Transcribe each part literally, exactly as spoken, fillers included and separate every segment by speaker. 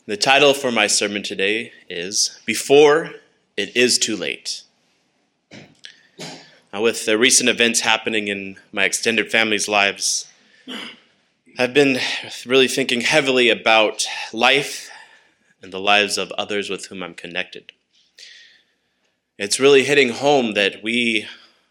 Speaker 1: The title for my sermon today is Before It Is Too Late. Now, with the recent events happening in my extended family's lives, I've been really thinking heavily about life and the lives of others with whom I'm connected. It's really hitting home that we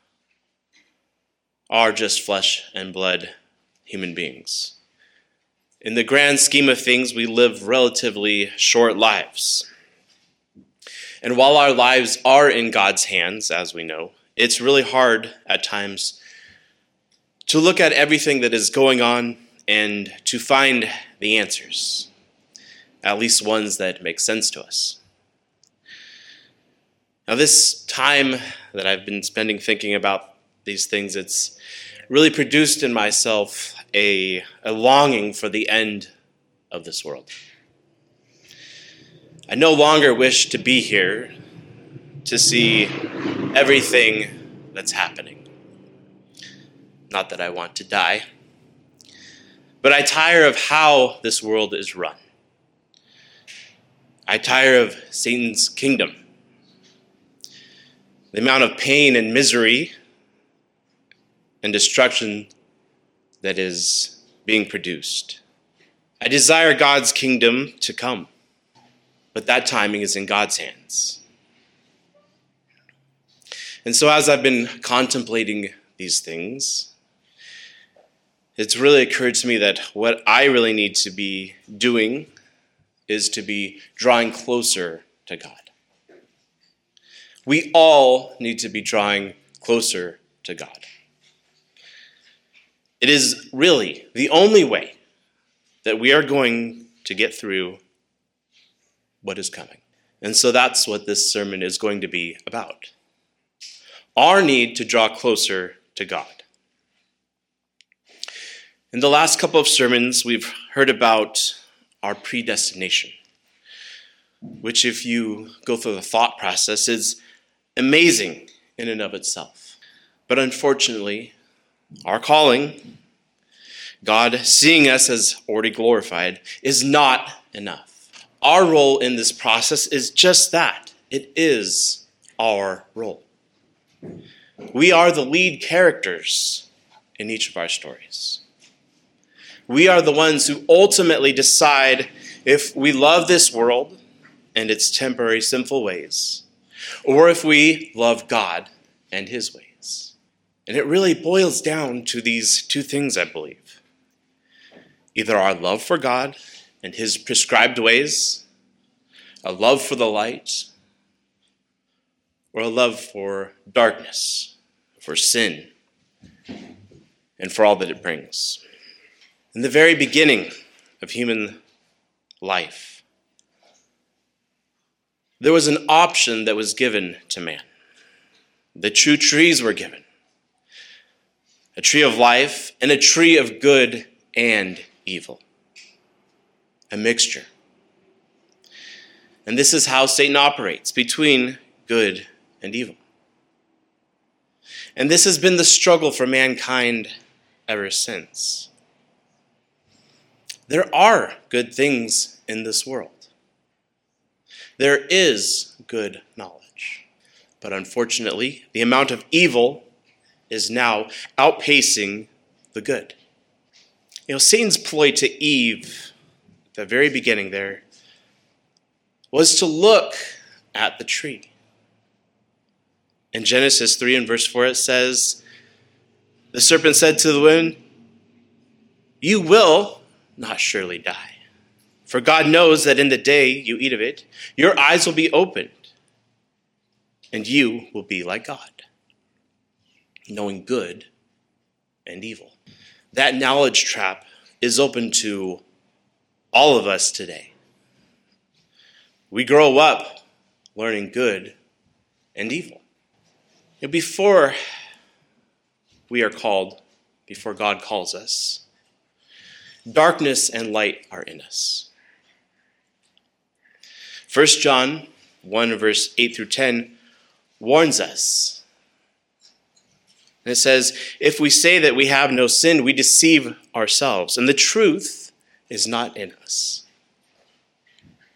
Speaker 1: are just flesh and blood human beings. In the grand scheme of things, we live relatively short lives. And while our lives are in God's hands, as we know, it's really hard at times to look at everything that is going on and to find the answers, at least ones that make sense to us. Now, this time that I've been spending thinking about these things, it's really produced in myself a, a longing for the end of this world. I no longer wish to be here to see everything that's happening. Not that I want to die, but I tire of how this world is run. I tire of Satan's kingdom. The amount of pain and misery and destruction that is being produced. I desire God's kingdom to come, but that timing is in God's hands. And so as I've been contemplating these things, it's really occurred to me that what I really need to be doing is to be drawing closer to God. We all need to be drawing closer to God. It is really the only way that we are going to get through what is coming. And so that's what this sermon is going to be about. Our need to draw closer to God. In the last couple of sermons, we've heard about our predestination, which, if you go through the thought process, is amazing in and of itself. But unfortunately, our calling, God seeing us as already glorified, is not enough. Our role in this process is just that. It is our role. We are the lead characters in each of our stories. We are the ones who ultimately decide if we love this world and its temporary sinful ways, or if we love God and his ways. And it really boils down to these two things, I believe. Either our love for God and his prescribed ways, a love for the light, or a love for darkness, for sin, and for all that it brings. In the very beginning of human life, there was an option that was given to man. The two trees were given. A tree of life and a tree of good and evil. A mixture. And this is how Satan operates, between good and evil. And this has been the struggle for mankind ever since. There are good things in this world. There is good knowledge. But unfortunately, the amount of evil is now outpacing the good. You know, Satan's ploy to Eve, at the very beginning there, was to look at the tree. In Genesis three and verse four, it says, the serpent said to the woman, "You will not surely die. For God knows that in the day you eat of it, your eyes will be opened, and you will be like God, knowing good and evil." That knowledge trap is open to all of us today. We grow up learning good and evil. And before we are called, before God calls us, darkness and light are in us. First John one, verse eight through ten warns us. And it says, if we say that we have no sin, we deceive ourselves, and the truth is not in us.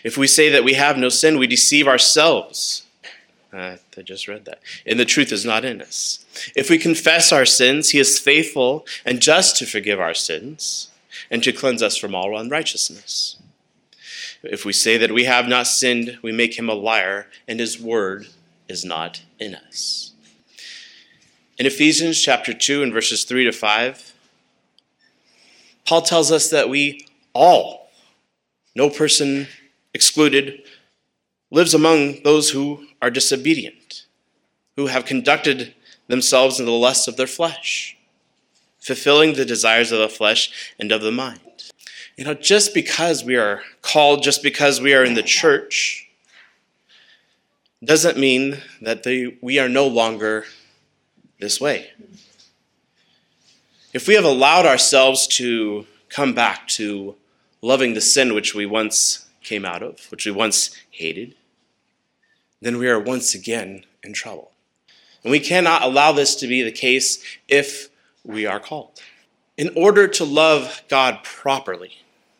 Speaker 1: If we say that we have no sin, we deceive ourselves. Uh, I just read that. And the truth is not in us. If we confess our sins, he is faithful and just to forgive our sins and to cleanse us from all unrighteousness. If we say that we have not sinned, we make him a liar, and his word is not in us. In Ephesians chapter two and verses three to five, Paul tells us that we all, no person excluded, lives among those who are disobedient, who have conducted themselves in the lusts of their flesh, fulfilling the desires of the flesh and of the mind. You know, just because we are called, just because we are in the church, doesn't mean that they, we are no longer this way. If we have allowed ourselves to come back to loving the sin which we once came out of, which we once hated, then we are once again in trouble. And we cannot allow this to be the case if we are called. In order to love God properly,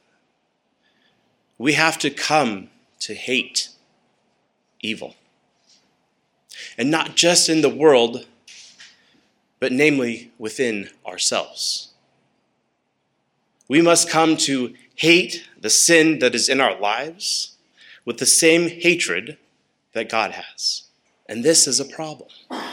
Speaker 1: we have to come to hate evil. And not just in the world, but namely within ourselves. We must come to hate the sin that is in our lives with the same hatred that God has. And this is a problem.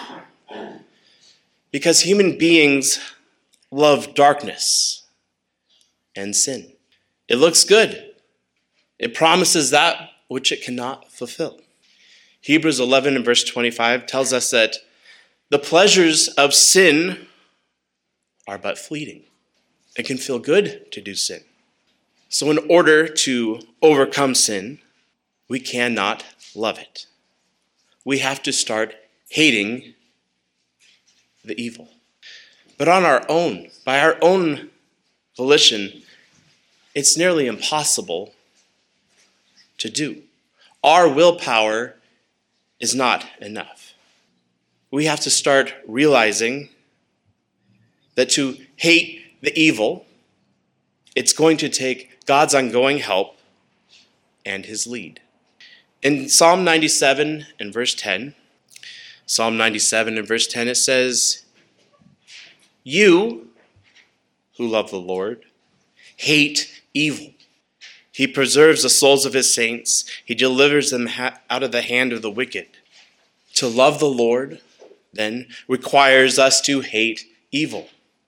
Speaker 1: Because human beings love darkness and sin. It looks good. It promises that which it cannot fulfill. Hebrews eleven and verse twenty-five tells us that the pleasures of sin are but fleeting. It can feel good to do sin. So in order to overcome sin, we cannot love it. We have to start hating the evil. But on our own, by our own volition, it's nearly impossible to do. Our willpower is not enough. We have to start realizing that to hate the evil, it's going to take God's ongoing help and his lead. In Psalm ninety-seven and verse ten, Psalm ninety-seven and verse ten, it says, "You who love the Lord hate evil. He preserves the souls of his saints. He delivers them ha- out of the hand of the wicked." To love the Lord, then, requires us to hate evil.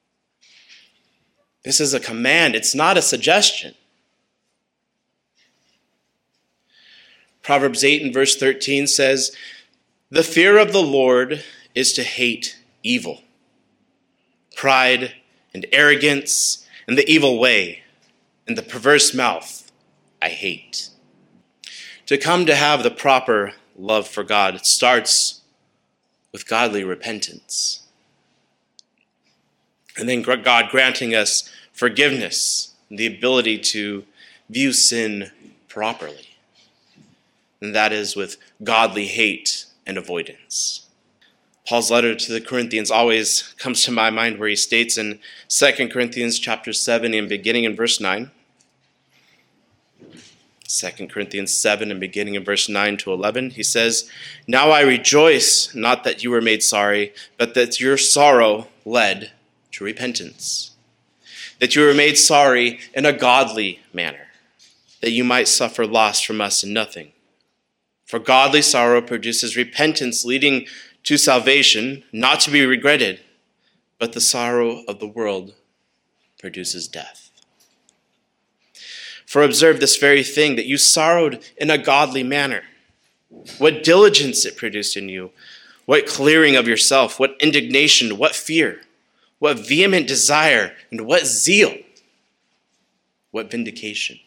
Speaker 1: This is a command. It's not a suggestion. Proverbs eight and verse thirteen says, "The fear of the Lord is to hate evil, pride and arrogance and the evil way and the perverse mouth I hate." To come to have the proper love for God, it starts with godly repentance. And then God granting us forgiveness and the ability to view sin properly. And that is with godly hate and avoidance. Paul's letter to the Corinthians always comes to my mind where he states in Second Corinthians chapter seven and beginning in verse nine, Second Corinthians seven and beginning in verse nine to eleven, he says, "Now I rejoice not that you were made sorry, but that your sorrow led to repentance. That you were made sorry in a godly manner, that you might suffer loss from us in nothing. For godly sorrow produces repentance leading to salvation, not to be regretted, but the sorrow of the world produces death. For observe this very thing, that you sorrowed in a godly manner. What diligence it produced in you, what clearing of yourself, what indignation, what fear, what vehement desire, and what zeal, what vindication.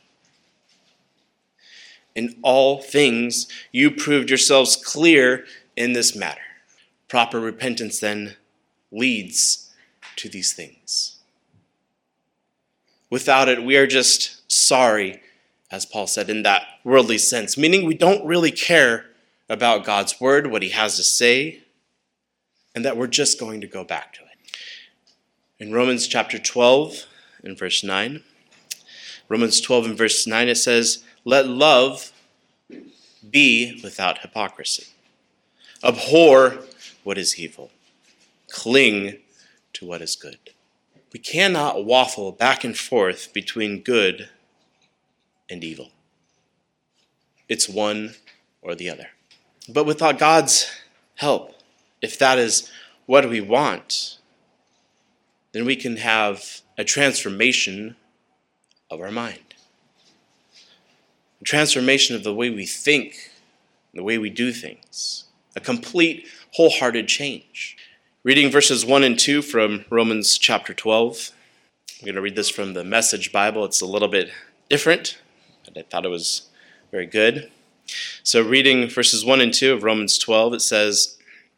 Speaker 1: In all things you proved yourselves clear in this matter." Proper repentance then leads to these things. Without it, we are just sorry, as Paul said, in that worldly sense, meaning we don't really care about God's word, what he has to say, and that we're just going to go back to it. In Romans chapter twelve and verse nine, Romans twelve and verse nine, it says, "Let love Be without hypocrisy. Abhor what is evil. Cling to what is good. We cannot waffle back and forth between good and evil. It's one or the other. But without God's help, if that is what we want, then we can have a transformation of our mind. A transformation of the way we think, the way we do things. A complete, wholehearted change. Reading verses one and two from Romans chapter twelve. I'm going to read this from the Message Bible. It's a little bit different, but I thought it was very good. So reading verses one and two of Romans twelve, it says,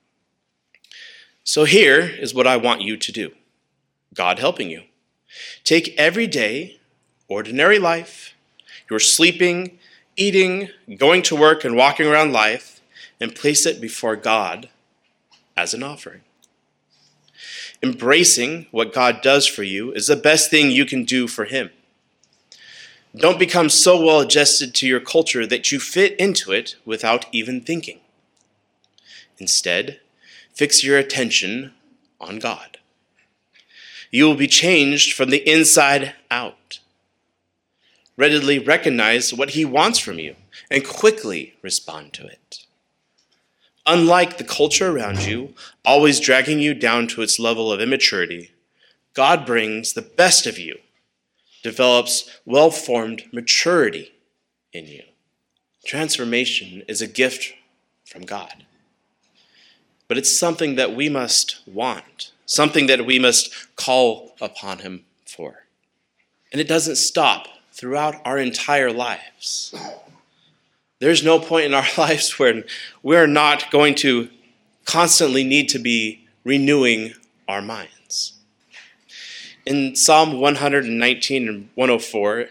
Speaker 1: "So here is what I want you to do, God helping you. Take every day, ordinary life, your sleeping, eating, going to work, and walking around life, and place it before God as an offering. Embracing what God does for you is the best thing you can do for him. Don't become so well adjusted to your culture that you fit into it without even thinking. Instead, fix your attention on God. You will be changed from the inside out. Readily recognize what he wants from you and quickly respond to it. Unlike the culture around you, always dragging you down to its level of immaturity, God brings the best of you, develops well-formed maturity in you. Transformation is a gift from God. But it's something that we must want, something that we must call upon him for. And it doesn't stop throughout our entire lives. There's no point in our lives where we're not going to constantly need to be renewing our minds. In Psalm one nineteen and one oh four,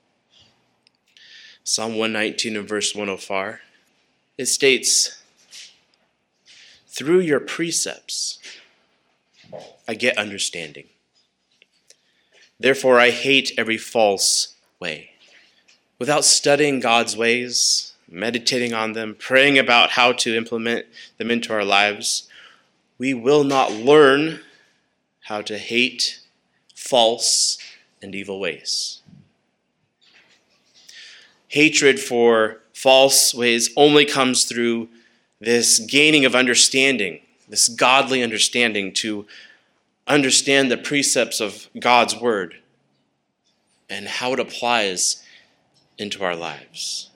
Speaker 1: Psalm one nineteen and verse one oh four, it states, "Through your precepts I get understanding. Therefore I hate every false way." Without studying God's ways, meditating on them, praying about how to implement them into our lives, we will not learn how to hate false and evil ways. Hatred for false ways only comes through this gaining of understanding, this godly understanding to understand the precepts of God's word and how it applies into our lives.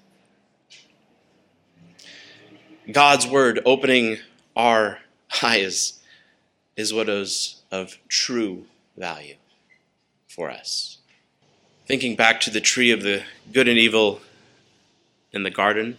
Speaker 1: God's word opening our eyes is what is of true value for us. Thinking back to the tree of the good and evil in the garden,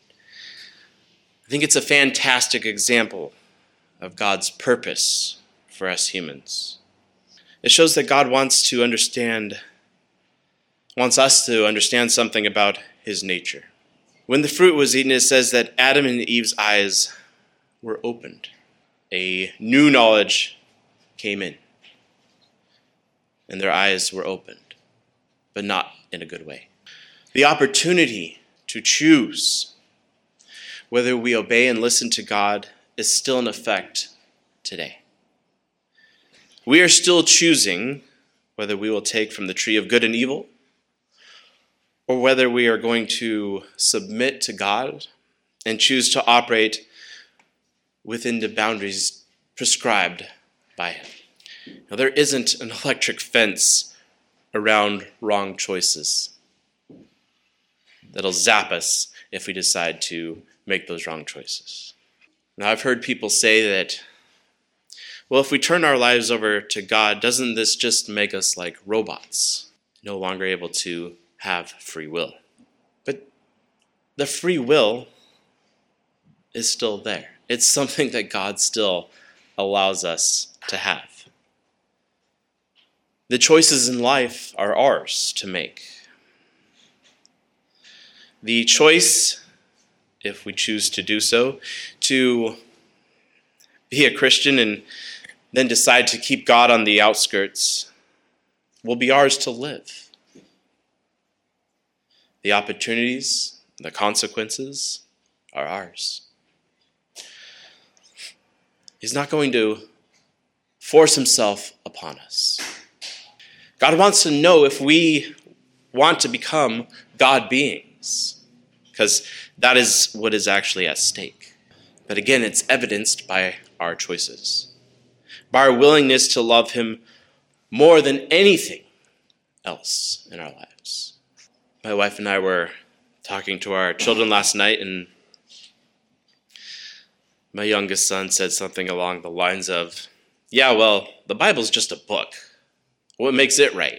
Speaker 1: I think it's a fantastic example of God's purpose for us humans. It shows that God wants to understand, wants us to understand something about his nature. When the fruit was eaten, it says that Adam and Eve's eyes were opened. A new knowledge came in, and their eyes were opened, but not in a good way. The opportunity to choose whether we obey and listen to God is still in effect today. We are still choosing whether we will take from the tree of good and evil, or whether we are going to submit to God and choose to operate within the boundaries prescribed by him. Now, there isn't an electric fence around wrong choices that'll zap us if we decide to make those wrong choices. Now, I've heard people say that, well, if we turn our lives over to God, doesn't this just make us like robots, no longer able to have free will? But the free will is still there. It's something that God still allows us to have. The choices in life are ours to make. The choice, if we choose to do so, to be a Christian and then decide to keep God on the outskirts, will be ours to live. The opportunities, the consequences are ours. He's not going to force himself upon us. God wants to know if we want to become God beings, because that is what is actually at stake. But again, it's evidenced by our choices, by our willingness to love him more than anything else in our lives. My wife and I were talking to our children last night, and my youngest son said something along the lines of, yeah, well, the Bible's just a book. What makes it right?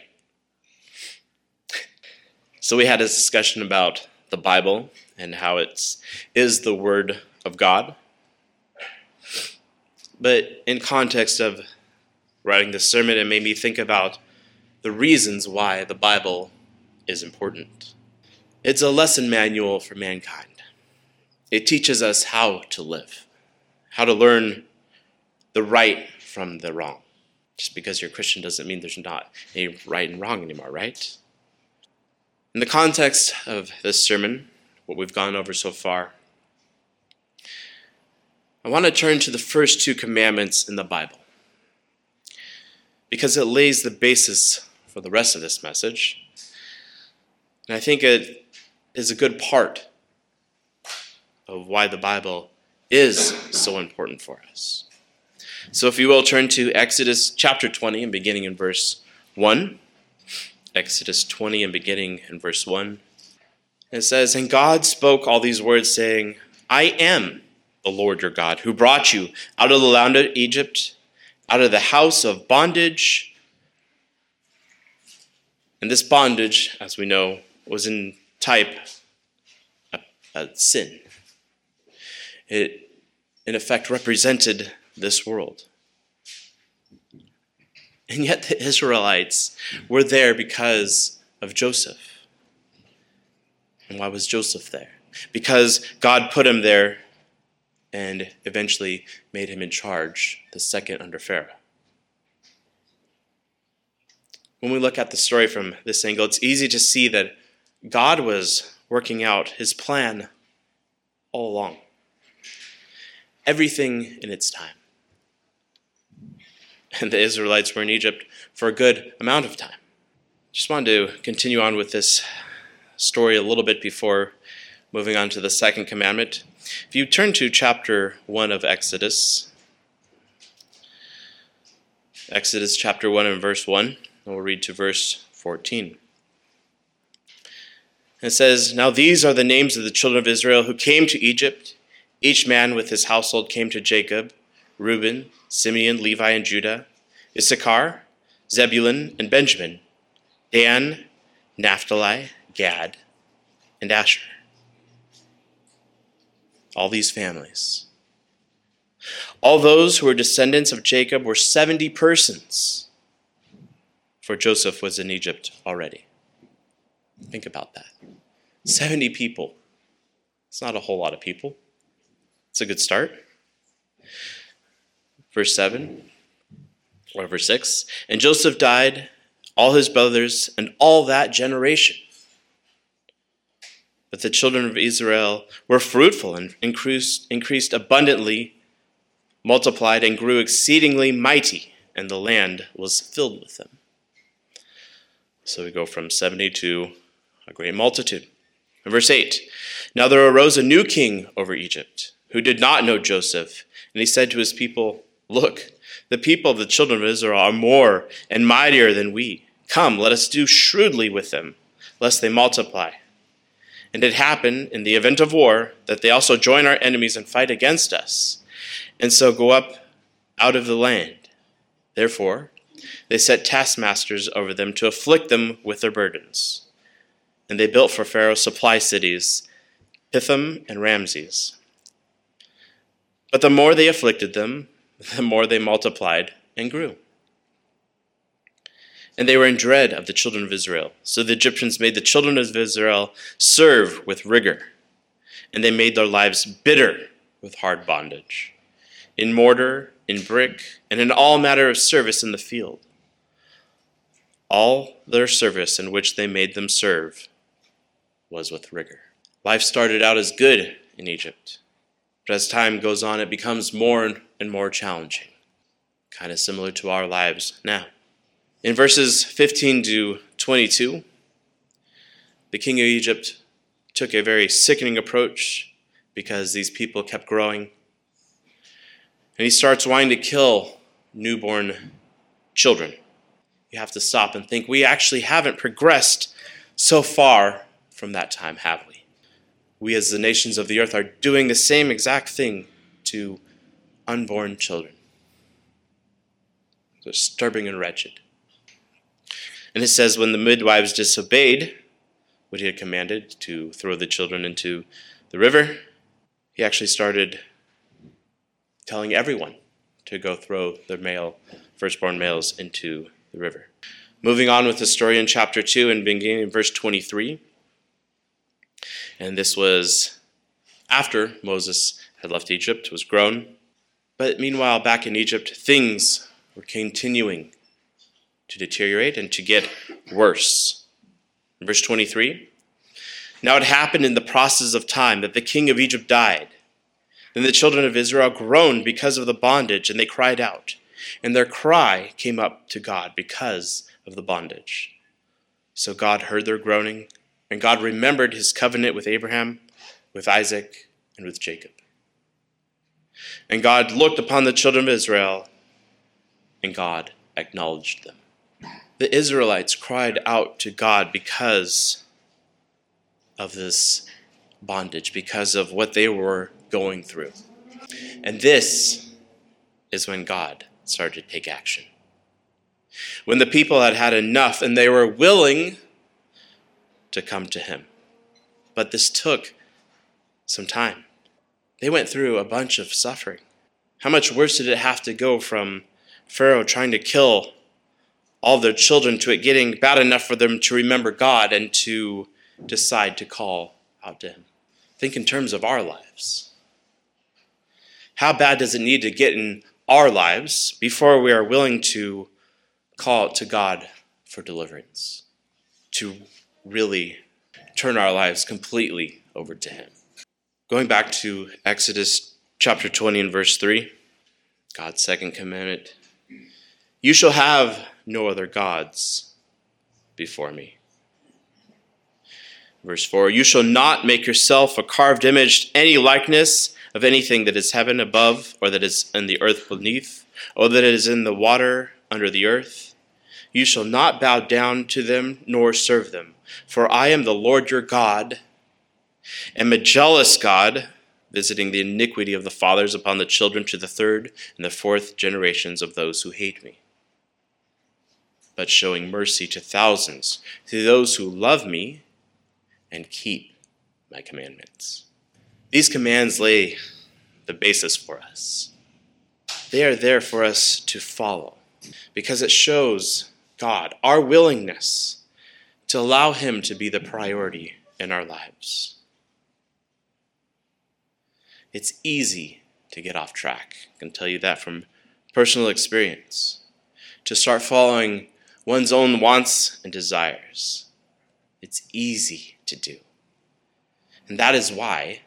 Speaker 1: So we had a discussion about the Bible and how it is the Word of God. But in context of writing this sermon, it made me think about the reasons why the Bible is important. It's a lesson manual for mankind. It teaches us how to live, how to learn the right from the wrong. Just because you're a Christian doesn't mean there's not a right and wrong anymore, right? In the context of this sermon, what we've gone over so far, I want to turn to the first two commandments in the Bible, because it lays the basis for the rest of this message. And I think it is a good part of why the Bible is so important for us. So if you will, turn to Exodus chapter twenty and beginning in verse one. Exodus twenty and beginning in verse one. It says, "And God spoke all these words, saying, I am the Lord your God, who brought you out of the land of Egypt, out of the house of bondage." And this bondage, as we know, was in type a, a sin. It, in effect, represented this world. And yet the Israelites were there because of Joseph. And why was Joseph there? Because God put him there and eventually made him in charge, the second under Pharaoh. When we look at the story from this angle, it's easy to see that God was working out his plan all along. Everything in its time. And the Israelites were in Egypt for a good amount of time. Just wanted to continue on with this story a little bit before moving on to the second commandment. If you turn to chapter one of Exodus, Exodus chapter one and verse one, and we'll read to verse fourteen. It says, "Now these are the names of the children of Israel who came to Egypt. Each man with his household came to Jacob: Reuben, Simeon, Levi, and Judah, Issachar, Zebulun, and Benjamin, Dan, Naphtali, Gad, and Asher." All these families. All those who were descendants of Jacob were seventy persons, for Joseph was in Egypt already. Think about that. seventy people. It's not a whole lot of people. It's a good start. Verse seven, or verse six, "And Joseph died, all his brothers, and all that generation. But the children of Israel were fruitful and increased, increased abundantly, multiplied, and grew exceedingly mighty, and the land was filled with them." So we go from seventy to a great multitude. In verse eight, "Now there arose a new king over Egypt, who did not know Joseph, and he said to his people, 'Look, the people of the children of Israel are more and mightier than we. Come, let us do shrewdly with them, lest they multiply. And it happened in the event of war that they also join our enemies and fight against us, and so go up out of the land. Therefore, they set taskmasters over them to afflict them with their burdens. And they built for Pharaoh supply cities, Pithom and Ramses. But the more they afflicted them, the more they multiplied and grew. And they were in dread of the children of Israel. So the Egyptians made the children of Israel serve with rigor, and they made their lives bitter with hard bondage, in mortar, in brick, and in all manner of service in the field. All their service in which they made them serve was with rigor." Life started out as good in Egypt. But as time goes on, it becomes more and more challenging, kind of similar to our lives now. In verses fifteen to twenty-two, the king of Egypt took a very sickening approach because these people kept growing. And he starts wanting to kill newborn children. You have to stop and think, we actually haven't progressed so far from that time, have we? We as the nations of the earth are doing the same exact thing to unborn children. Disturbing and wretched. And it says, when the midwives disobeyed what he had commanded to throw the children into the river, he actually started telling everyone to go throw their male, firstborn males into the river. Moving on with the story in chapter two and beginning in verse twenty-three. And this was after Moses had left Egypt, was grown. But meanwhile, back in Egypt, things were continuing to deteriorate and to get worse. In verse twenty-three, now it happened in the process of time that the king of Egypt died. Then the children of Israel groaned because of the bondage, and they cried out. And their cry came up to God because of the bondage. So God heard their groaning, and God remembered his covenant with Abraham, with Isaac, and with Jacob. And God looked upon the children of Israel, and God acknowledged them. The Israelites cried out to God because of this bondage, because of what they were going through. And this is when God started to take action. When the people had had enough and they were willing to come to him. But this took some time. They went through a bunch of suffering. How much worse did it have to go from Pharaoh trying to kill all their children to it getting bad enough for them to remember God and to decide to call out to him? Think in terms of our lives. How bad does it need to get in our lives before we are willing to call out to God for deliverance? To really turn our lives completely over to him. Going back to Exodus chapter twenty and verse three, God's second commandment, you shall have no other gods before me. Verse four, you shall not make yourself a carved image, any likeness of anything that is heaven above, or that is in the earth beneath, or that is in the water under the earth. You shall not bow down to them, nor serve them. For I am the Lord your God, am a jealous God, visiting the iniquity of the fathers upon the children to the third and the fourth generations of those who hate me, but showing mercy to thousands, to those who love me and keep my commandments. These commands lay the basis for us. They are there for us to follow because it shows God our willingness to allow him to be the priority in our lives. It's easy to get off track. I can tell you that from personal experience. To start following one's own wants and desires. It's easy to do. And that is why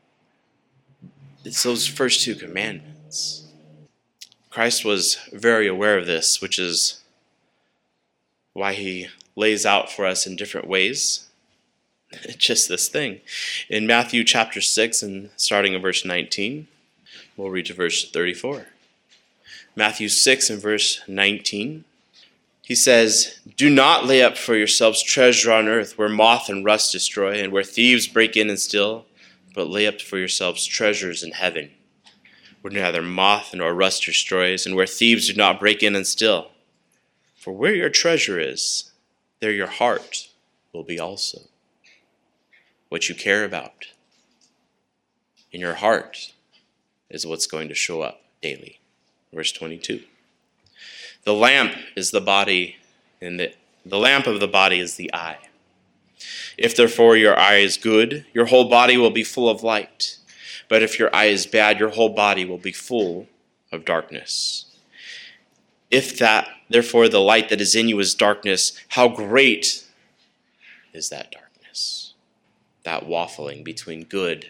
Speaker 1: it's those first two commandments. Christ was very aware of this, which is why he lays out for us in different ways. Just this thing. In Matthew chapter six and starting in verse nineteen, we'll read to verse thirty-four. Matthew six and verse nineteen, he says, do not lay up for yourselves treasure on earth where moth and rust destroy and where thieves break in and steal, but lay up for yourselves treasures in heaven, where neither moth nor rust destroys, and where thieves do not break in and steal. For where your treasure is, there your heart will be also. What you care about in your heart is what's going to show up daily. Verse twenty-two. The lamp is the body, and the, the lamp of the body is the eye. If therefore your eye is good, your whole body will be full of light. But if your eye is bad, your whole body will be full of darkness. If that, therefore, the light that is in you is darkness, how great is that darkness? That waffling between good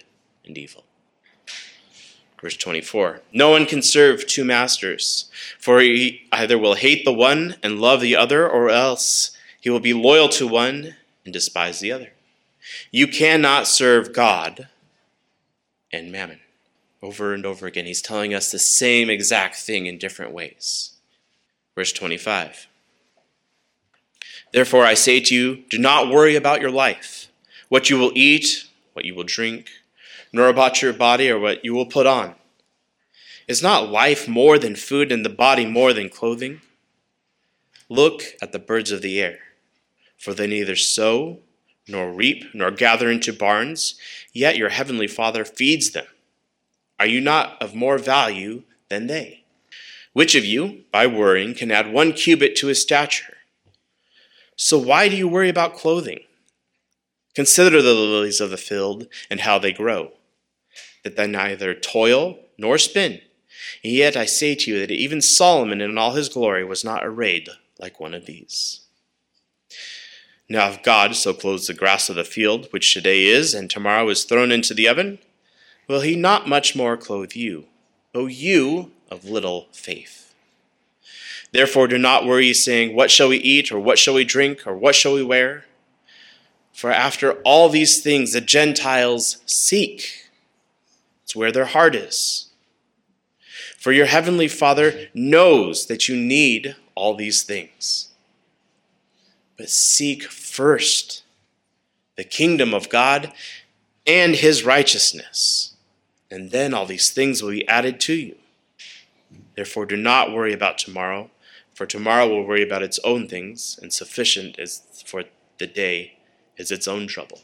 Speaker 1: and evil. Verse twenty-four, no one can serve two masters, for he either will hate the one and love the other, or else he will be loyal to one and despise the other. You cannot serve God and mammon. Over and over again, he's telling us the same exact thing in different ways. Verse twenty-five, therefore I say to you, do not worry about your life, what you will eat, what you will drink, nor about your body or what you will put on. Is not life more than food and the body more than clothing? Look at the birds of the air, for they neither sow nor reap nor gather into barns, yet your heavenly Father feeds them. Are you not of more value than they? Which of you, by worrying, can add one cubit to his stature? So why do you worry about clothing? Consider the lilies of the field and how they grow, that they neither toil nor spin. And yet I say to you that even Solomon in all his glory was not arrayed like one of these. Now if God so clothes the grass of the field, which today is and tomorrow is thrown into the oven, will he not much more clothe you, O you of little faith? Therefore do not worry, saying, what shall we eat, or what shall we drink, or what shall we wear? For after all these things the Gentiles seek. It's where their heart is. For your heavenly Father knows that you need all these things. But seek first the kingdom of God and his righteousness, and then all these things will be added to you. Therefore do not worry about tomorrow, for tomorrow will worry about its own things, and sufficient is for the day is its own trouble.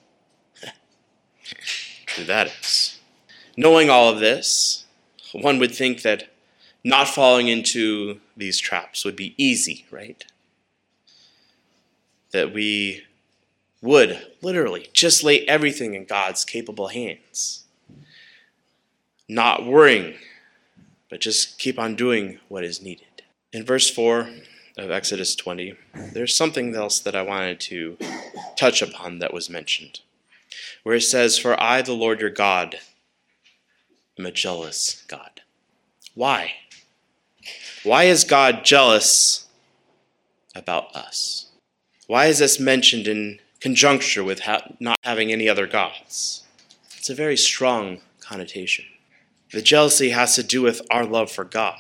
Speaker 1: True that is. Knowing all of this, one would think that not falling into these traps would be easy, right? That we would literally just lay everything in God's capable hands. Not worrying, but just keep on doing what is needed. In verse four of Exodus twenty, there's something else that I wanted to touch upon that was mentioned, where it says, for I, the Lord your God, am a jealous God. Why? Why is God jealous about us? Why is this mentioned in conjuncture with ha- not having any other gods? It's a very strong connotation. The jealousy has to do with our love for God,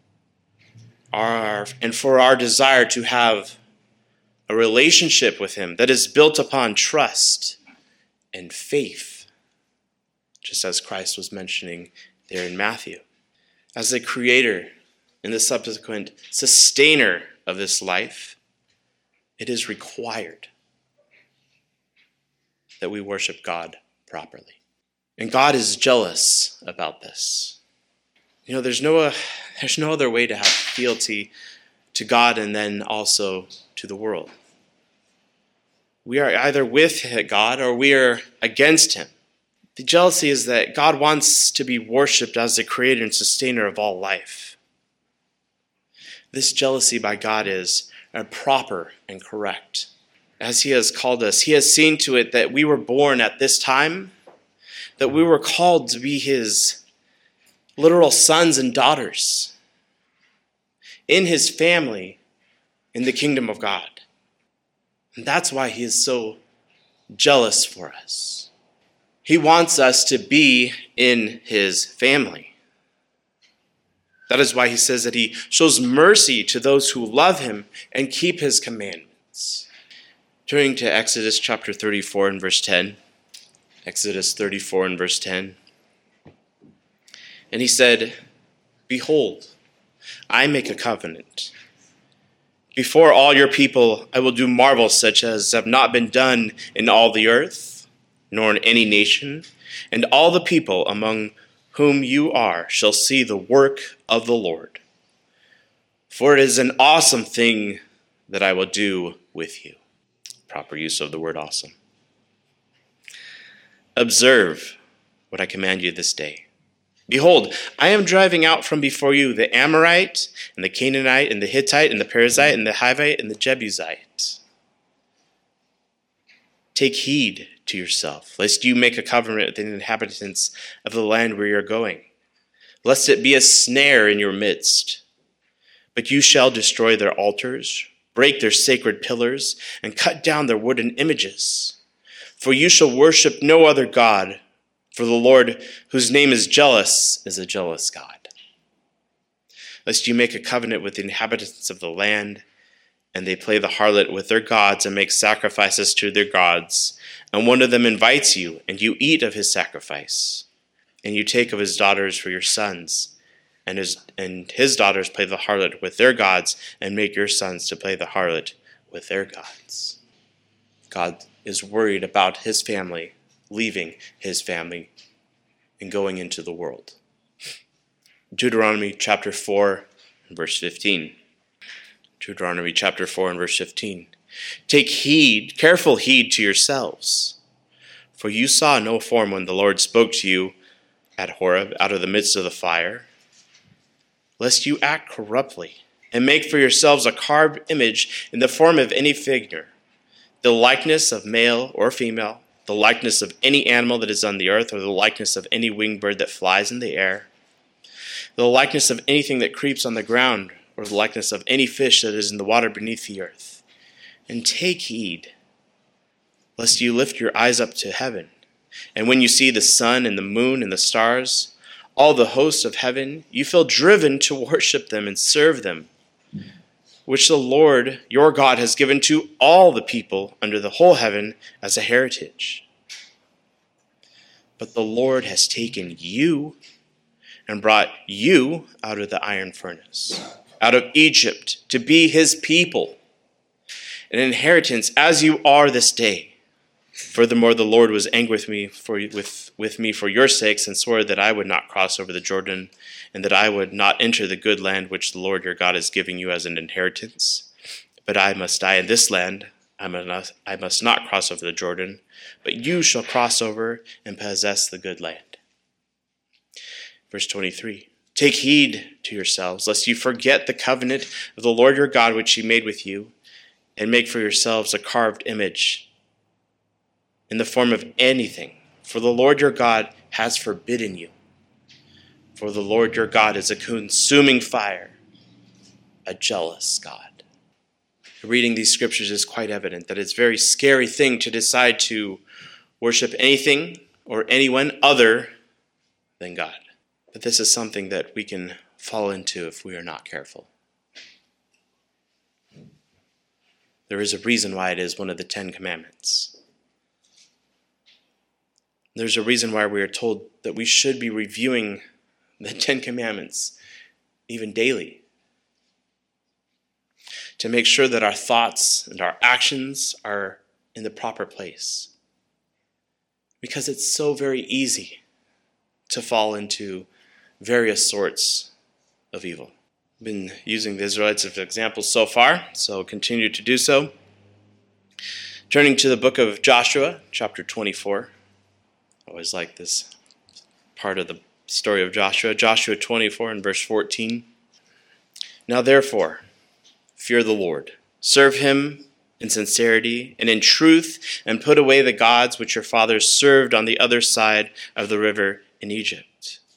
Speaker 1: our, and for our desire to have a relationship with him that is built upon trust and faith, just as Christ was mentioning there in Matthew. As the creator and the subsequent sustainer of this life, it is required that we worship God properly. And God is jealous about this. You know, there's no, uh, there's no other way to have fealty to God and then also to the world. We are either with God or we are against him. The jealousy is that God wants to be worshipped as the creator and sustainer of all life. This jealousy by God is uh, proper and correct. As he has called us, he has seen to it that we were born at this time, that we were called to be his literal sons and daughters in his family in the kingdom of God. And that's why he is so jealous for us. He wants us to be in his family. That is why he says that he shows mercy to those who love him and keep his commandments. Turning to Exodus chapter thirty-four and verse ten. Exodus thirty-four and verse ten. And he said, behold, I make a covenant. Before all your people I will do marvels such as have not been done in all the earth, nor in any nation, and all the people among whom you are shall see the work of the Lord. For it is an awesome thing that I will do with you. Proper use of the word awesome. Observe what I command you this day. Behold, I am driving out from before you the Amorite, and the Canaanite, and the Hittite, and the Perizzite, and the Hivite, and the Jebusite. Take heed to yourself, lest you make a covenant with the inhabitants of the land where you are going, lest it be a snare in your midst. But you shall destroy their altars, break their sacred pillars, and cut down their wooden images. For you shall worship no other God, for the Lord, whose name is jealous, is a jealous God. Lest you make a covenant with the inhabitants of the land, and they play the harlot with their gods and make sacrifices to their gods, and one of them invites you, and you eat of his sacrifice, and you take of his daughters for your sons, and his and his daughters play the harlot with their gods, and make your sons to play the harlot with their gods. God is worried about his family leaving his family and going into the world. Deuteronomy chapter four, verse fifteen. Deuteronomy chapter four and verse fifteen. Take heed, careful heed to yourselves, for you saw no form when the Lord spoke to you at Horeb out of the midst of the fire, lest you act corruptly and make for yourselves a carved image in the form of any figure, the likeness of male or female, the likeness of any animal that is on the earth, or the likeness of any winged bird that flies in the air, the likeness of anything that creeps on the ground, or the likeness of any fish that is in the water beneath the earth. And take heed, lest you lift your eyes up to heaven, and when you see the sun and the moon and the stars, all the hosts of heaven, you feel driven to worship them and serve them, which the Lord your God has given to all the people under the whole heaven as a heritage. But the Lord has taken you and brought you out of the iron furnace, out of Egypt, to be his people, an inheritance as you are this day. Furthermore, the Lord was angry with me for with, with me for your sakes, and swore that I would not cross over the Jordan, and that I would not enter the good land which the Lord your God is giving you as an inheritance. But I must die in this land. I must not, I must not cross over the Jordan, but you shall cross over and possess the good land. Verse twenty-three. Take heed to yourselves, lest you forget the covenant of the Lord your God which he made with you, and make for yourselves a carved image in the form of anything. For the Lord your God has forbidden you. For the Lord your God is a consuming fire, a jealous God. Reading these scriptures is quite evident that it's a very scary thing to decide to worship anything or anyone other than God. But this is something that we can fall into if we are not careful. There is a reason why it is one of the Ten Commandments. There's a reason why we are told that we should be reviewing the Ten Commandments even daily, to make sure that our thoughts and our actions are in the proper place. Because it's so very easy to fall into various sorts of evil. I've been using the Israelites as examples so far, so continue to do so. Turning to the book of Joshua, chapter twenty-four. I always like this part of the story of Joshua. Joshua twenty-four and verse fourteen. Now therefore, fear the Lord. Serve him in sincerity and in truth, and put away the gods which your fathers served on the other side of the river in Egypt.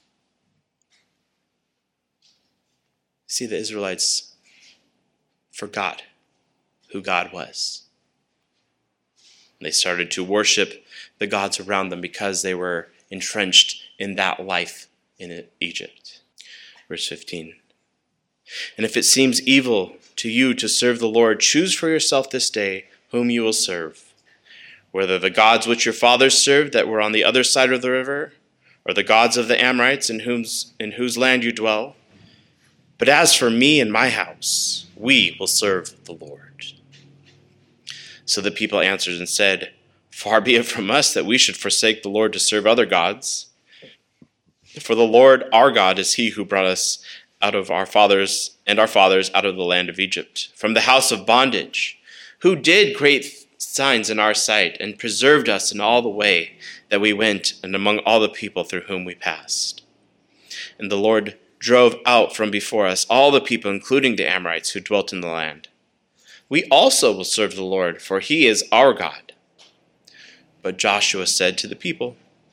Speaker 1: See, the Israelites forgot who God was. They started to worship the gods around them because they were entrenched in that life in Egypt. Verse fifteen. And if it seems evil to you to serve the Lord, choose for yourself this day whom you will serve, whether the gods which your fathers served that were on the other side of the river, or the gods of the Amorites in whose, in whose land you dwell. But as for me and my house, we will serve the Lord. So the people answered and said, Far be it from us that we should forsake the Lord to serve other gods. For the Lord our God is he who brought us out of our fathers and our fathers out of the land of Egypt, from the house of bondage, who did great signs in our sight and preserved us in all the way that we went and among all the people through whom we passed. And the Lord drove out from before us all the people, including the Amorites who dwelt in the land. We also will serve the Lord, for he is our God. But Joshua said to the people,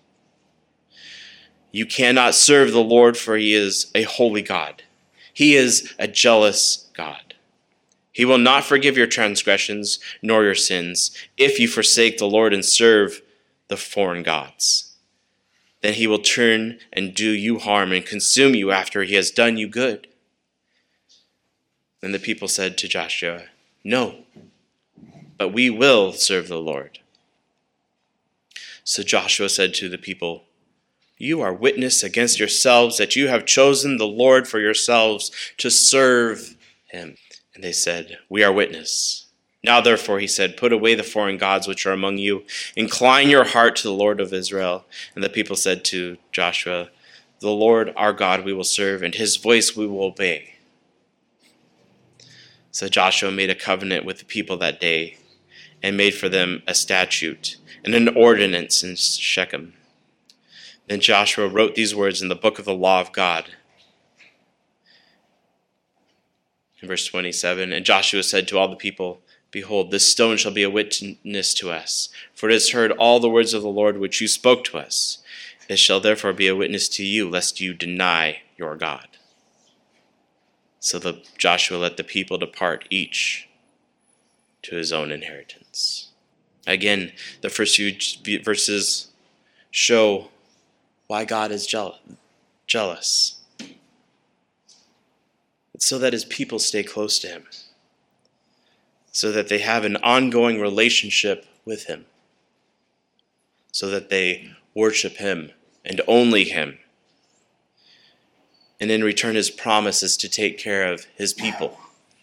Speaker 1: "You cannot serve the Lord, for he is a holy God. He is a jealous God. He will not forgive your transgressions nor your sins if you forsake the Lord and serve the foreign gods. Then he will turn and do you harm and consume you after he has done you good." Then the people said to Joshua, "No, but we will serve the Lord." So Joshua said to the people, "You are witness against yourselves that you have chosen the Lord for yourselves to serve him." And they said, "We are witness." Now therefore, he said, "Put away the foreign gods which are among you. Incline your heart to the Lord of Israel." And the people said to Joshua, "The Lord our God we will serve, and his voice we will obey." So Joshua made a covenant with the people that day, and made for them a statute and an ordinance in Shechem. Then Joshua wrote these words in the book of the law of God. In verse twenty-seven, and Joshua said to all the people, "Behold, this stone shall be a witness to us, for it has heard all the words of the Lord which you spoke to us. It shall therefore be a witness to you, lest you deny your God." So the, Joshua let the people depart, each to his own inheritance. Again, the first few verses show why God is jealous. It's so that his people stay close to him, so that they have an ongoing relationship with him, so that they worship him and only him. And in return, his promise is to take care of his people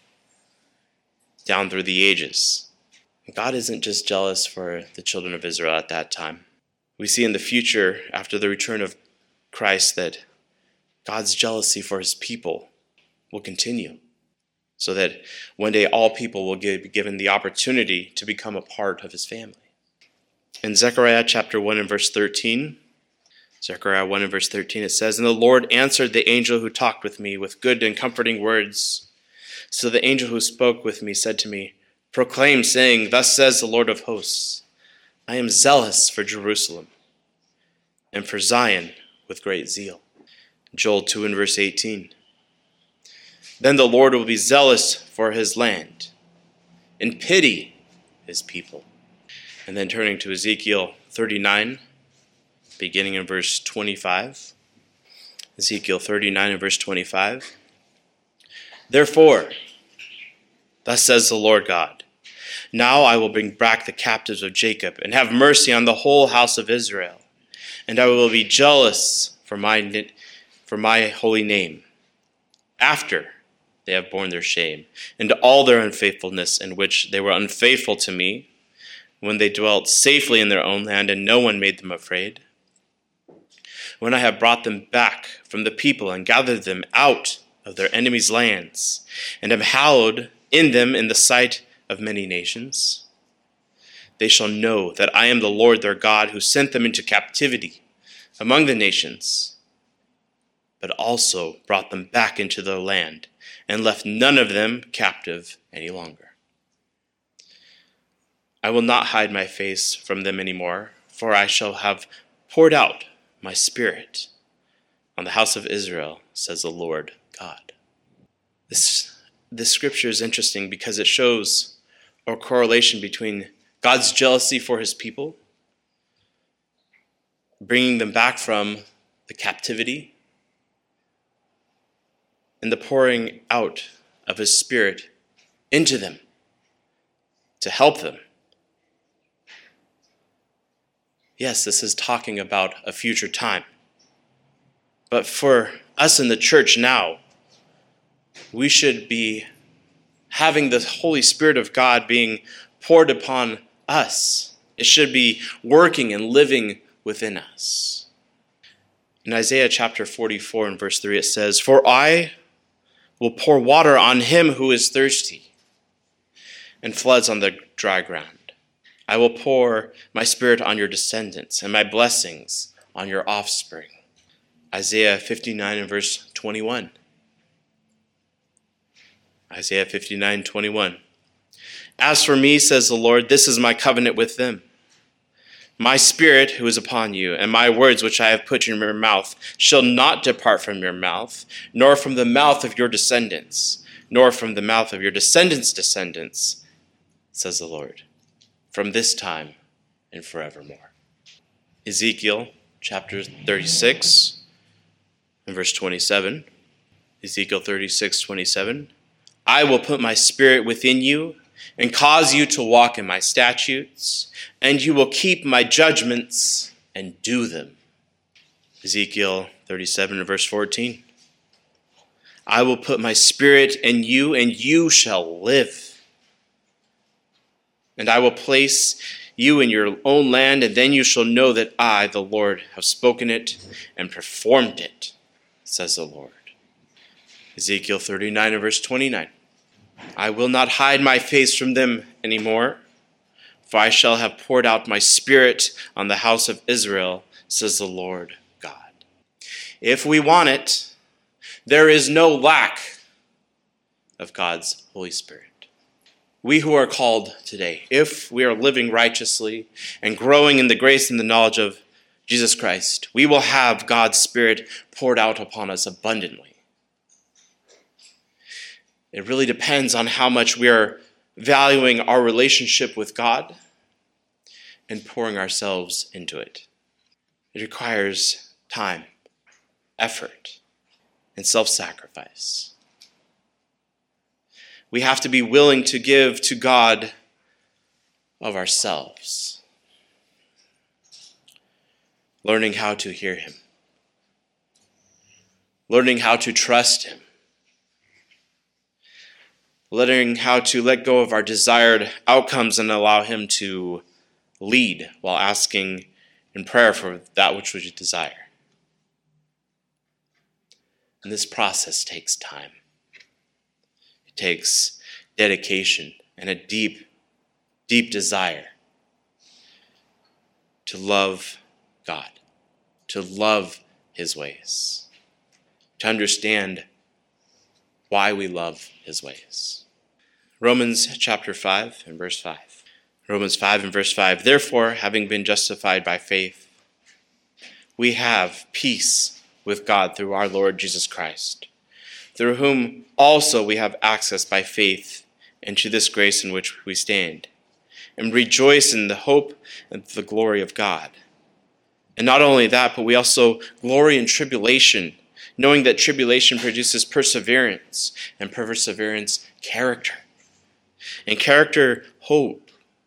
Speaker 1: down through the ages. God isn't just jealous for the children of Israel at that time. We see in the future, after the return of Christ, that God's jealousy for his people will continue, so that one day all people will be given the opportunity to become a part of his family. In Zechariah chapter one and verse thirteen, Zechariah one and verse thirteen, it says, "And the Lord answered the angel who talked with me with good and comforting words. So the angel who spoke with me said to me, Proclaim, saying, Thus says the Lord of hosts, I am zealous for Jerusalem and for Zion with great zeal." Joel two and verse eighteen. "Then the Lord will be zealous for his land and pity his people." And then turning to Ezekiel thirty-nine, beginning in verse twenty-five. Ezekiel thirty-nine and verse twenty-five. "Therefore, thus says the Lord God, now I will bring back the captives of Jacob and have mercy on the whole house of Israel. And I will be jealous for my, for my holy name, after they have borne their shame, and all their unfaithfulness in which they were unfaithful to me, when they dwelt safely in their own land, and no one made them afraid. When I have brought them back from the people and gathered them out of their enemies' lands, and am hallowed in them in the sight of many nations, they shall know that I am the Lord their God, who sent them into captivity among the nations, but also brought them back into their land, and left none of them captive any longer. I will not hide my face from them any more, for I shall have poured out my spirit on the house of Israel, says the Lord God." This, this scripture is interesting because it shows a correlation between God's jealousy for his people, bringing them back from the captivity, and the pouring out of his spirit into them to help them. Yes, this is talking about a future time. But for us in the church now, we should be having the Holy Spirit of God being poured upon us. It should be working and living within us. In Isaiah chapter forty-four and verse three, it says, "For I will pour water on him who is thirsty, and floods on the dry ground. I will pour my spirit on your descendants, and my blessings on your offspring." Isaiah fifty-nine and verse twenty-one. Isaiah fifty-nine, twenty-one. "As for me, says the Lord, this is my covenant with them. My spirit who is upon you, and my words which I have put in your mouth, shall not depart from your mouth, nor from the mouth of your descendants, nor from the mouth of your descendants' descendants, says the Lord, from this time and forevermore. Ezekiel chapter thirty-six and verse twenty-seven. Ezekiel thirty-six, twenty-seven. I will put my spirit within you and cause you to walk in my statutes, and you will keep my judgments and do them. Ezekiel thirty-seven and verse fourteen. I will put my spirit in you, and you shall live. And I will place you in your own land, and then you shall know that I, the Lord, have spoken it and performed it, says the Lord. Ezekiel thirty-nine and verse twenty-nine. I will not hide my face from them any more, for I shall have poured out my spirit on the house of Israel, says the Lord God. If we want it, there is no lack of God's Holy Spirit. We who are called today, if we are living righteously and growing in the grace and the knowledge of Jesus Christ, we will have God's Spirit poured out upon us abundantly. It really depends on how much we are valuing our relationship with God and pouring ourselves into it. It requires time, effort, and self-sacrifice. We have to be willing to give to God of ourselves, learning how to hear him, learning how to trust him, learning how to let go of our desired outcomes and allow him to lead while asking in prayer for that which we desire. And this process takes time. It takes dedication and a deep, deep desire to love God, to love his ways, to understand why we love his ways. Romans chapter five and verse five. Romans five and verse five. Therefore, having been justified by faith, we have peace with God through our Lord Jesus Christ, through whom also we have access by faith into this grace in which we stand, and rejoice in the hope and the glory of God. And not only that, but we also glory in tribulation, knowing that tribulation produces perseverance, and perseverance, character. And character, hope.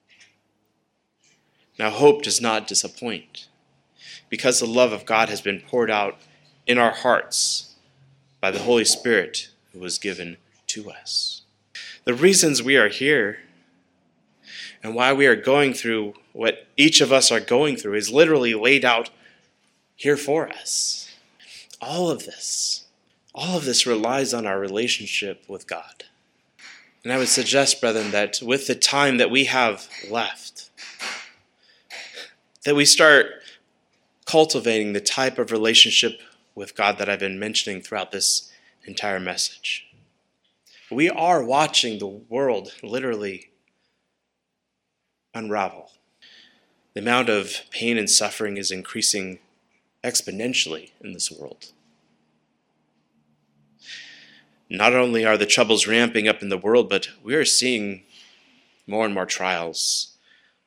Speaker 1: Now, hope does not disappoint, because the love of God has been poured out in our hearts by the Holy Spirit who was given to us. The reasons we are here and why we are going through what each of us are going through is literally laid out here for us. All of this, all of this relies on our relationship with God. And I would suggest, brethren, that with the time that we have left, that we start cultivating the type of relationship with God that I've been mentioning throughout this entire message. We are watching the world literally unravel. The amount of pain and suffering is increasing exponentially in this world. Not only are the troubles ramping up in the world, but we are seeing more and more trials.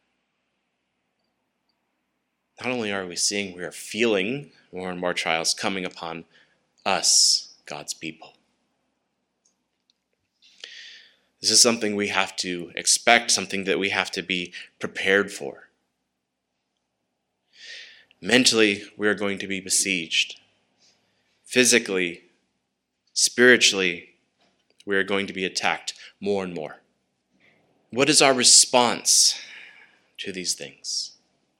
Speaker 1: Not only are we seeing, we are feeling more and more trials coming upon us, God's people. This is something we have to expect, something that we have to be prepared for. Mentally, we are going to be besieged. Physically, spiritually, we are going to be attacked more and more. What is our response to these things?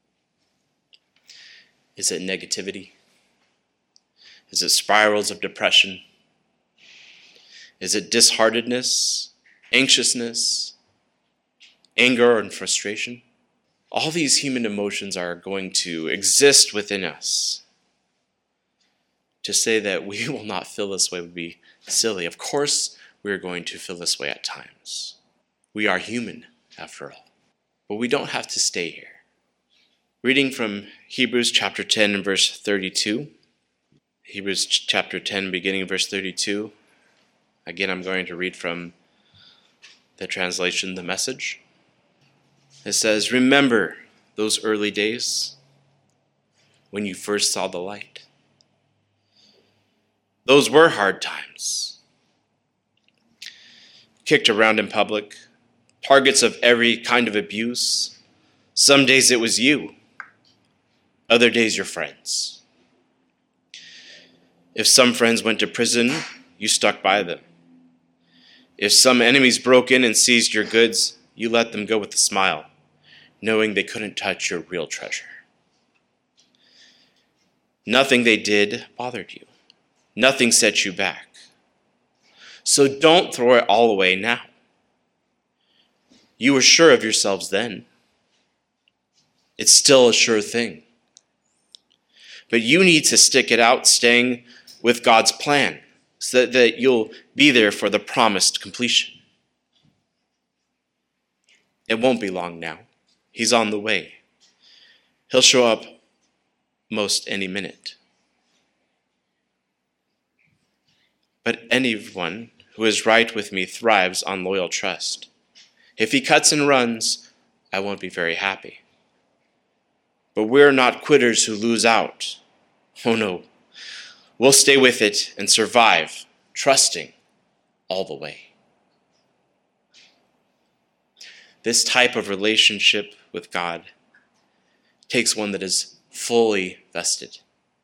Speaker 1: Is it negativity? Is it spirals of depression? Is it disheartedness, anxiousness, anger, and frustration? All these human emotions are going to exist within us. To say that we will not feel this way would be silly. Of course, we are going to feel this way at times. We are human, after all. But we don't have to stay here. Reading from Hebrews chapter ten and verse thirty-two. Hebrews chapter ten, beginning verse thirty-two. Again, I'm going to read from the translation, The Message. It says, "Remember those early days when you first saw the light. Those were hard times. Kicked around in public, targets of every kind of abuse. Some days it was you, other days your friends. If some friends went to prison, you stuck by them. If some enemies broke in and seized your goods, you let them go with a smile, knowing they couldn't touch your real treasure. Nothing they did bothered you. Nothing set you back. So don't throw it all away now. You were sure of yourselves then. It's still a sure thing. But you need to stick it out, staying with God's plan, so that, that you'll be there for the promised completion. It won't be long now. He's on the way. He'll show up most any minute. But anyone who is right with me thrives on loyal trust. If he cuts and runs, I won't be very happy. But we're not quitters who lose out. Oh no. We'll stay with it and survive, trusting all the way." This type of relationship with God takes one that is fully vested.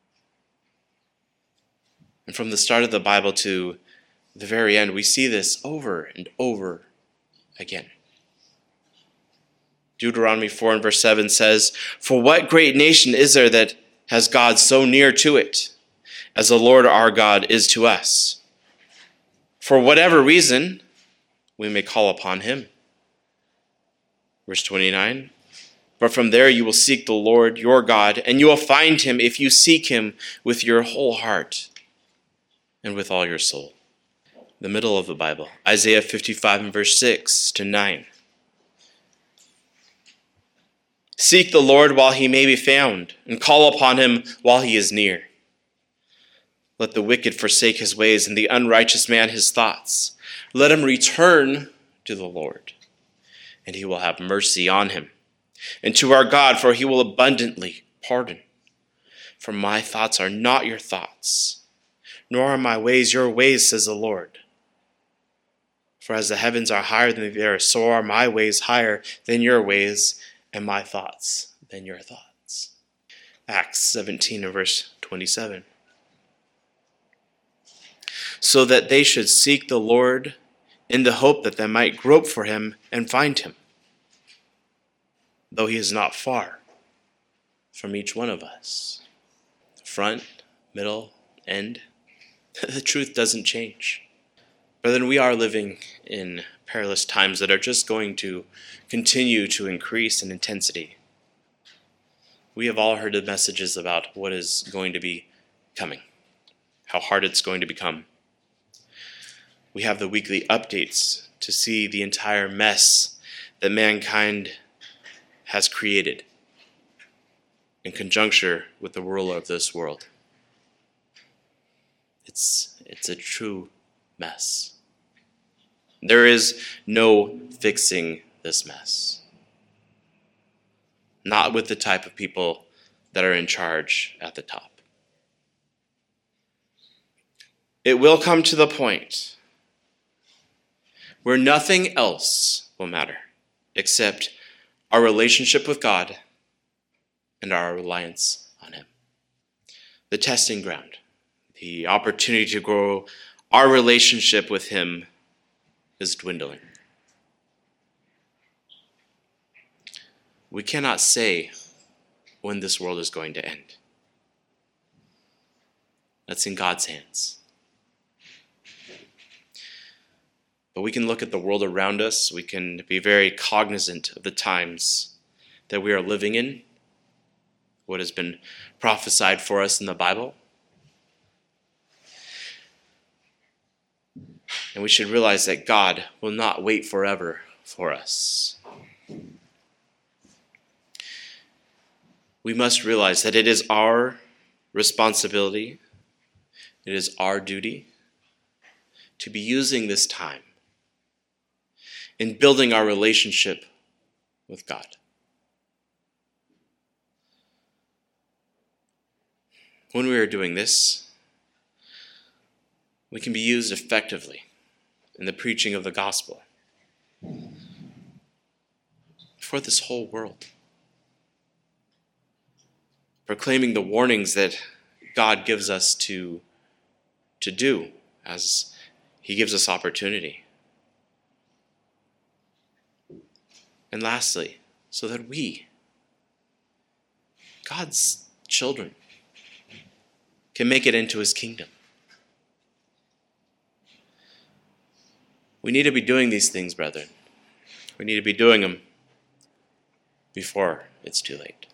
Speaker 1: And from the start of the Bible to the very end, we see this over and over again. Deuteronomy four and verse seven says, "For what great nation is there that has God so near to it, as the Lord our God is to us? For whatever reason, we may call upon him." Verse twenty-nine, "But from there you will seek the Lord your God, and you will find him if you seek him with your whole heart and with all your soul." The middle of the Bible, Isaiah fifty-five and verse six to nine. "Seek the Lord while he may be found, and call upon him while he is near. Let the wicked forsake his ways, and the unrighteous man his thoughts. Let him return to the Lord, and he will have mercy on him, and to our God, for he will abundantly pardon. For my thoughts are not your thoughts, nor are my ways your ways, says the Lord. For as the heavens are higher than the earth, so are my ways higher than your ways, and my thoughts than your thoughts." Acts seventeen and verse twenty-seven. "So that they should seek the Lord in the hope that they might grope for him and find him, though he is not far from each one of us." Front, middle, end. The truth doesn't change. Brethren, we are living in perilous times that are just going to continue to increase in intensity. We have all heard the messages about what is going to be coming, how hard it's going to become. We have the weekly updates to see the entire mess that mankind has created in conjuncture with the ruler of this world. It's, it's a true mess. There is no fixing this mess. Not with the type of people that are in charge at the top. It will come to the point where nothing else will matter except our relationship with God and our reliance on him. The testing ground, the opportunity to grow our relationship with him is dwindling. We cannot say when this world is going to end. That's in God's hands. But we can look at the world around us. We can be very cognizant of the times that we are living in, what has been prophesied for us in the Bible. And we should realize that God will not wait forever for us. we must realize that it is our responsibility, it is our duty to be using this time in building our relationship with God. When we are doing this, we can be used effectively in the preaching of the gospel for this whole world, proclaiming the warnings that God gives us to, to do as he gives us opportunity. And lastly, so that we, God's children, can make it into his kingdom. We need to be doing these things, brethren. We need to be doing them before it's too late.